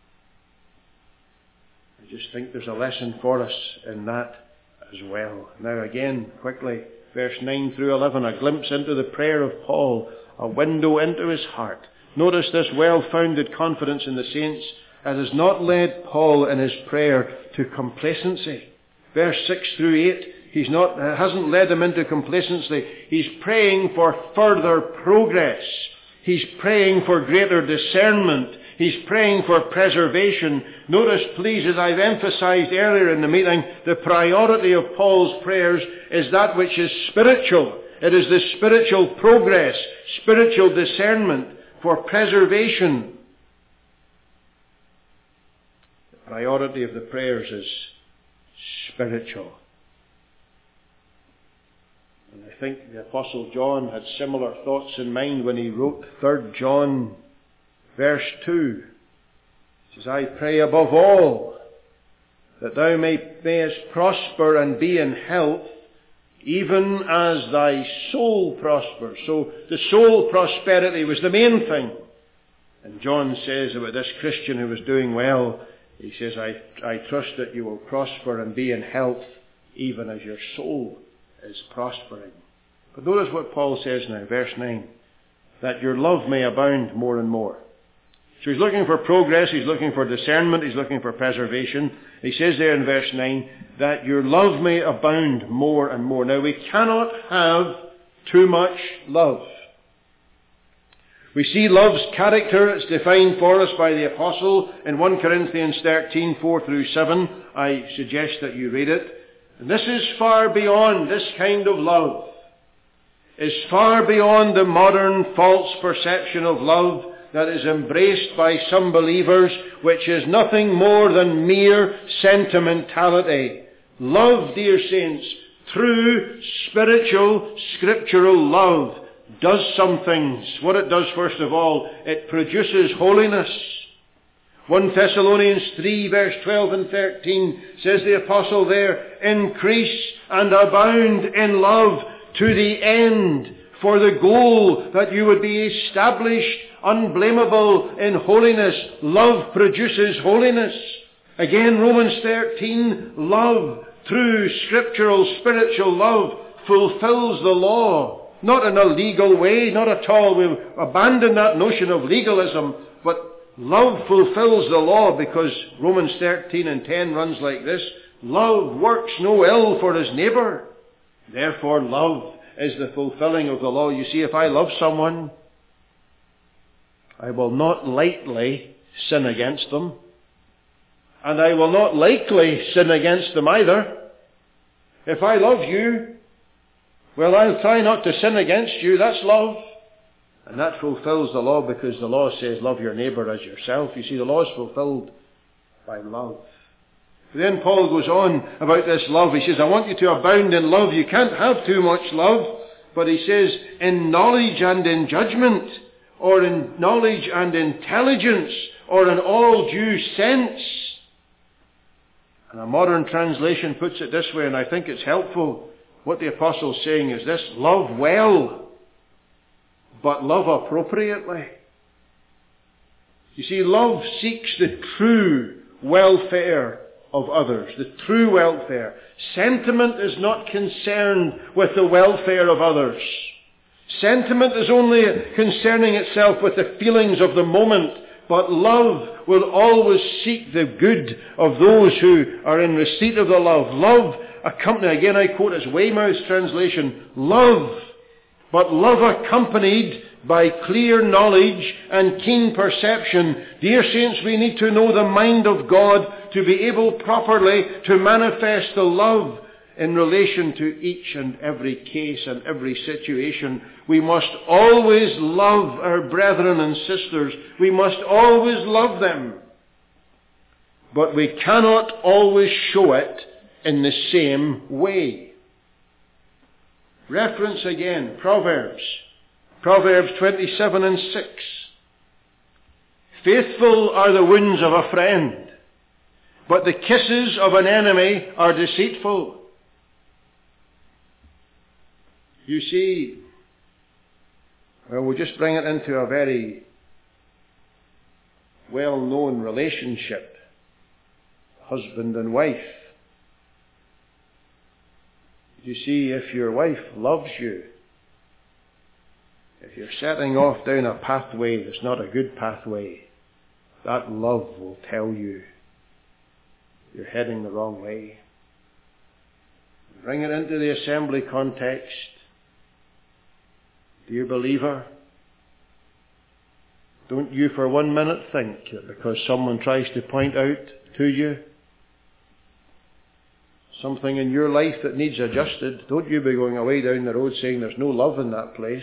I just think there's a lesson for us in that as well. Now again, quickly, verse 9 through 11, a glimpse into the prayer of Paul, a window into his heart. Notice this well-founded confidence in the saints. It has not led Paul in his prayer to complacency. Verse 6 through 8, it hasn't led him into complacency. He's praying for further progress. He's praying for greater discernment. He's praying for preservation. Notice, please, as I've emphasized earlier in the meeting, the priority of Paul's prayers is that which is spiritual. It is the spiritual progress, spiritual discernment for preservation. The priority of the prayers is spiritual. And I think the Apostle John had similar thoughts in mind when he wrote 3 John verse 2. He says, I pray above all that thou mayest prosper and be in health, even as thy soul prospers. So the soul prosperity was the main thing. And John says about this Christian who was doing well, he says, I trust that you will prosper and be in health, even as your soul is prospering. But notice what Paul says now, verse 9, that your love may abound more and more. So he's looking for progress, he's looking for discernment, he's looking for preservation. He says there in verse 9, that your love may abound more and more. Now we cannot have too much love. We see love's character. It's defined for us by the Apostle in 1 Corinthians 13, 4 through 7. I suggest that you read it. And this is far beyond, this kind of love is far beyond the modern false perception of love that is embraced by some believers, which is nothing more than mere sentimentality. Love, dear saints, true spiritual, scriptural love does some things. What it does, first of all, it produces holiness. 1 Thessalonians 3 verse 12 and 13 says the apostle there, increase and abound in love to the end, for the goal that you would be established unblameable in holiness. Love produces holiness. Again, Romans 13, love, true scriptural spiritual love, fulfills the law. Not in a legal way, not at all. We've abandoned that notion of legalism, but love fulfills the law, because Romans 13 and 10 runs like this. Love works no ill for his neighbour. Therefore, love is the fulfilling of the law. You see, if I love someone, I will not lightly sin against them. And I will not likely sin against them either. If I love you, well, I'll try not to sin against you. That's love. And that fulfills the law, because the law says love your neighbour as yourself. You see, the law is fulfilled by love. Then Paul goes on about this love. He says, I want you to abound in love. You can't have too much love. But he says, in knowledge and in judgment, or in knowledge and intelligence, or in all due sense. And a modern translation puts it this way, and I think it's helpful. What the apostle is saying is this: love well, but love appropriately. You see, love seeks the true welfare of others, the true welfare. Sentiment is not concerned with the welfare of others. Sentiment is only concerning itself with the feelings of the moment, but love will always seek the good of those who are in receipt of the love. Love accompanied, again I quote as Weymouth's translation, love, but love accompanied by clear knowledge and keen perception. Dear saints, we need to know the mind of God to be able properly to manifest the love in relation to each and every case and every situation. We must always love our brethren and sisters. We must always love them. But we cannot always show it in the same way. Reference again, Proverbs 27 and 6. Faithful are the wounds of a friend, but the kisses of an enemy are deceitful. You see, well, we'll just bring it into a very well-known relationship, husband and wife. You see, if your wife loves you, if you're setting off down a pathway that's not a good pathway, that love will tell you you're heading the wrong way. Bring it into the assembly context. Dear believer, don't you for 1 minute think that because someone tries to point out to you something in your life that needs adjusted, don't you be going away down the road saying there's no love in that place.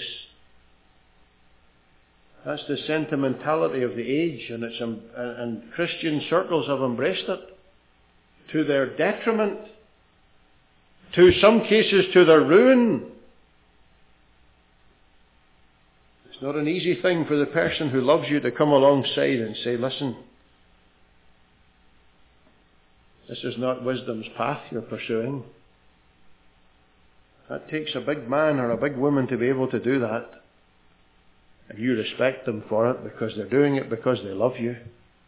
That's the sentimentality of the age, and Christian circles have embraced it to their detriment, to some cases to their ruin. It's not an easy thing for the person who loves you to come alongside and say, listen, this is not wisdom's path you're pursuing. That takes a big man or a big woman to be able to do that. And you respect them for it because they're doing it because they love you.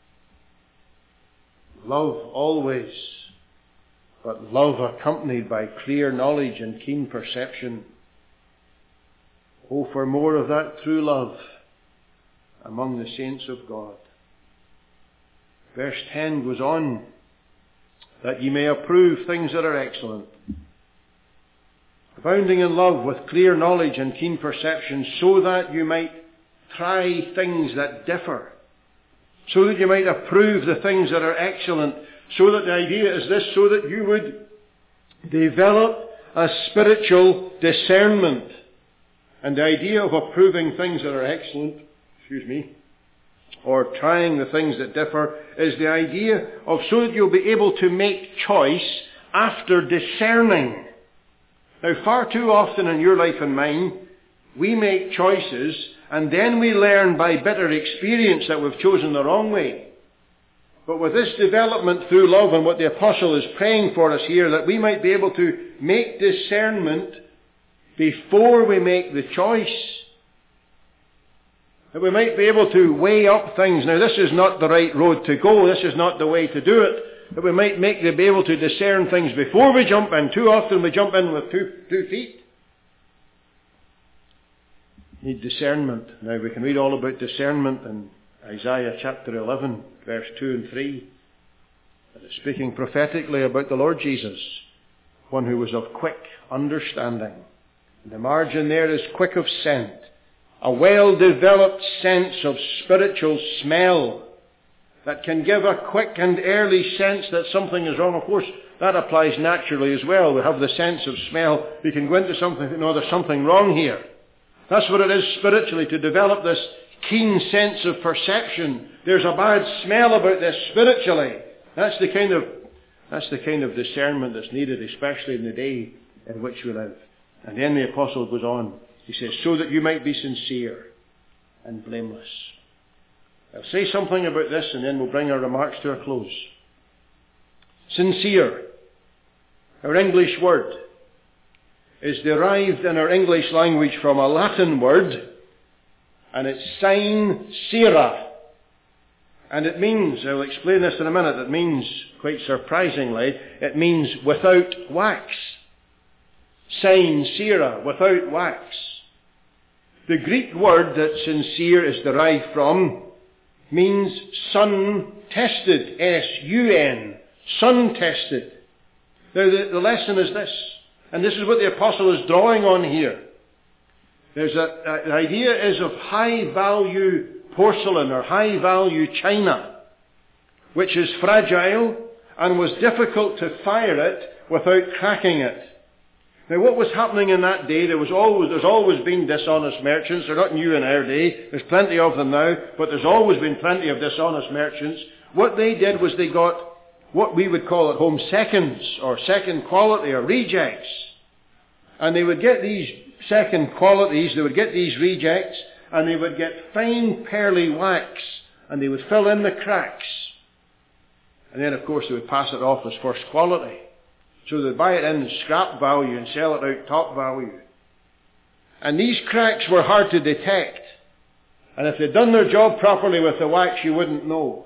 Love always, but love accompanied by clear knowledge and keen perception. Oh, for more of that true love among the saints of God. Verse 10 goes on, that ye may approve things that are excellent, abounding in love with clear knowledge and keen perception, so that you might try things that differ, so that you might approve the things that are excellent, so that the idea is this, so that you would develop a spiritual discernment. And the idea of approving things that are excellent, or trying the things that differ, is the idea of so that you'll be able to make choice after discerning. Now, far too often in your life and mine, we make choices and then we learn by bitter experience that we've chosen the wrong way. But with this development through love and what the apostle is praying for us here, that we might be able to make discernment before we make the choice. That we might be able to weigh up things. Now, this is not the right road to go. This is not the way to do it. That we might be able to discern things before we jump in. Too often we jump in with two feet. Need discernment. Now, we can read all about discernment in Isaiah chapter 11, verse 2 and 3. It is speaking prophetically about the Lord Jesus, one who was of quick understanding. And the margin there is quick of scent. A well-developed sense of spiritual smell that can give a quick and early sense that something is wrong. Of course, that applies naturally as well. We have the sense of smell. We can go into something and know there's something wrong here. That's what it is spiritually, to develop this keen sense of perception. There's a bad smell about this spiritually. That's the kind of discernment that's needed, especially in the day in which we live. And then the apostle goes on. He says, so that you might be sincere and blameless. I'll say something about this and then we'll bring our remarks to a close. Sincere, our English word, is derived in our English language from a Latin word, and it's sincera. And it means, I'll explain this in a minute, it means, quite surprisingly, it means without wax. Sincera, without wax. The Greek word that sincere is derived from means sun-tested, S-U-N, sun-tested. Now the lesson is this, and this is what the apostle is drawing on here. The idea is of high-value porcelain or high-value china, which is fragile and was difficult to fire it without cracking it. Now, what was happening in that day, there's always been dishonest merchants. They're not new in our day. There's plenty of them now, but there's always been plenty of dishonest merchants. What they did was they got what we would call at home seconds, or second quality, or rejects. And they would get these second qualities, they would get these rejects, and they would get fine pearly wax, and they would fill in the cracks. And then, of course, they would pass it off as first quality. So they'd buy it in scrap value and sell it out top value. And these cracks were hard to detect. And if they'd done their job properly with the wax, you wouldn't know.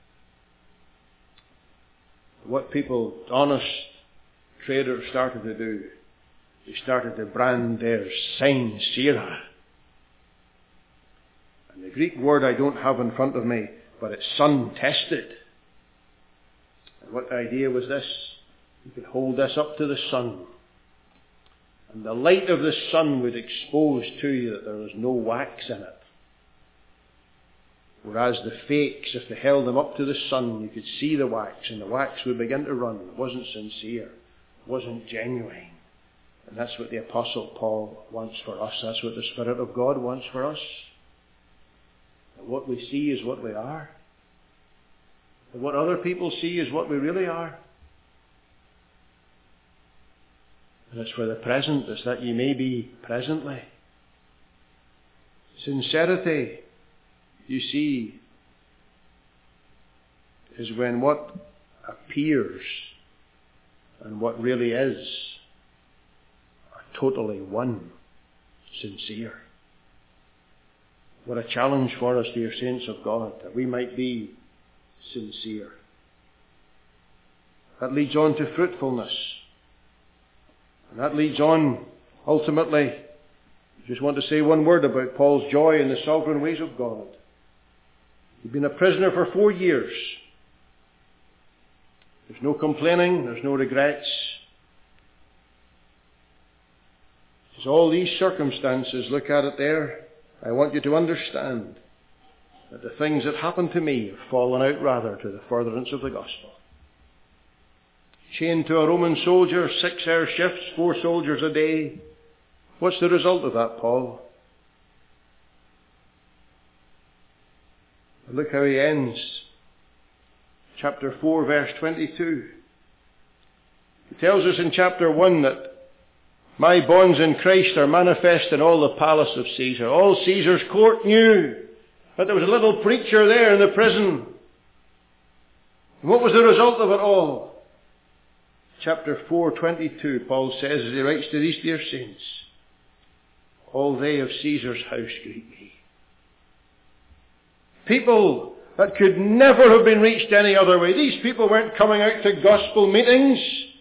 What people, honest traders, started to do, they started to brand their sign Sira. And the Greek word I don't have in front of me, but it's sun-tested. And what the idea was this? You could hold this up to the sun, and the light of the sun would expose to you that there was no wax in it. Whereas the fakes, if they held them up to the sun, you could see the wax, and the wax would begin to run. It wasn't sincere. It wasn't genuine. And that's what the Apostle Paul wants for us. That's what the Spirit of God wants for us. And what we see is what we are. And what other people see is what we really are. And it's for the present. It's that ye may be presently. Sincerity, you see, is when what appears and what really is are totally one, sincere. What a challenge for us, dear saints of God, that we might be sincere. That leads on to fruitfulness. And that leads on, ultimately, I just want to say one word about Paul's joy in the sovereign ways of God. He'd been a prisoner for 4 years. There's no complaining, there's no regrets. As all these circumstances, look at it there, I want you to understand that the things that happened to me have fallen out rather to the furtherance of the gospel. Chained to a Roman soldier, 6-hour shifts, 4 soldiers a day. What's the result of that, Paul? Look how he ends. Chapter 4, verse 22. He tells us in chapter 1 that my bonds in Christ are manifest in all the palace of Caesar. All Caesar's court knew that there was a little preacher there in the prison. And what was the result of it all? Chapter 4:22, Paul says as he writes to these dear saints, all they of Caesar's house greet me. People that could never have been reached any other way. These people weren't coming out to gospel meetings.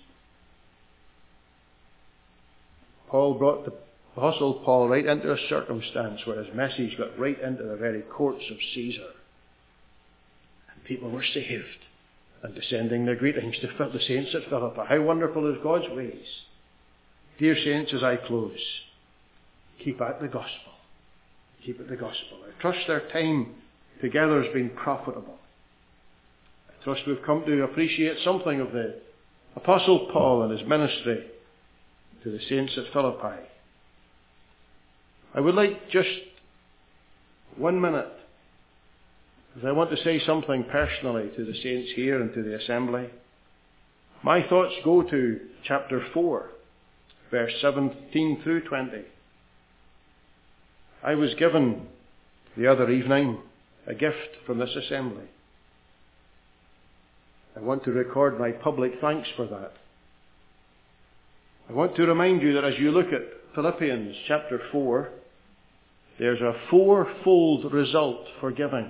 Paul brought the Apostle Paul right into a circumstance where his message got right into the very courts of Caesar. And people were saved and descending their greetings to the saints at Philippi. How wonderful is God's ways. Dear saints, as I close, keep at the gospel. Keep at the gospel. I trust our time together has been profitable. I trust we've come to appreciate something of the Apostle Paul and his ministry to the saints at Philippi. I would like just 1 minute, because I want to say something personally to the saints here and to the assembly. My thoughts go to chapter 4, verse 17 through 20. I was given the other evening a gift from this assembly. I want to record my public thanks for that. I want to remind you that as you look at Philippians chapter 4, there's a 4-fold result for giving.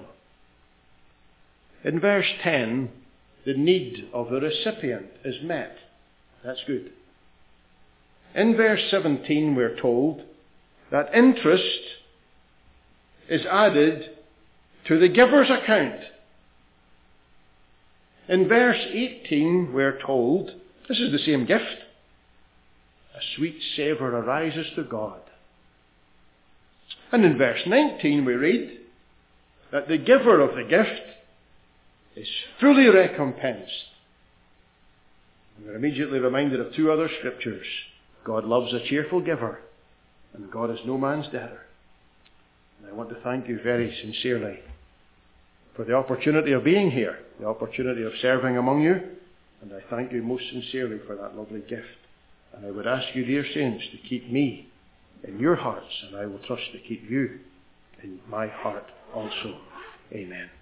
In verse 10, the need of the recipient is met. That's good. In verse 17, we're told that interest is added to the giver's account. In verse 18, we're told, this is the same gift. A sweet savour arises to God. And in verse 19 we read that the giver of the gift is fully recompensed. And we're immediately reminded of 2 other scriptures. God loves a cheerful giver, and God is no man's debtor. And I want to thank you very sincerely for the opportunity of being here, the opportunity of serving among you, and I thank you most sincerely for that lovely gift. And I would ask you, dear saints, to keep me in your hearts, and I will trust to keep you in my heart also. Amen.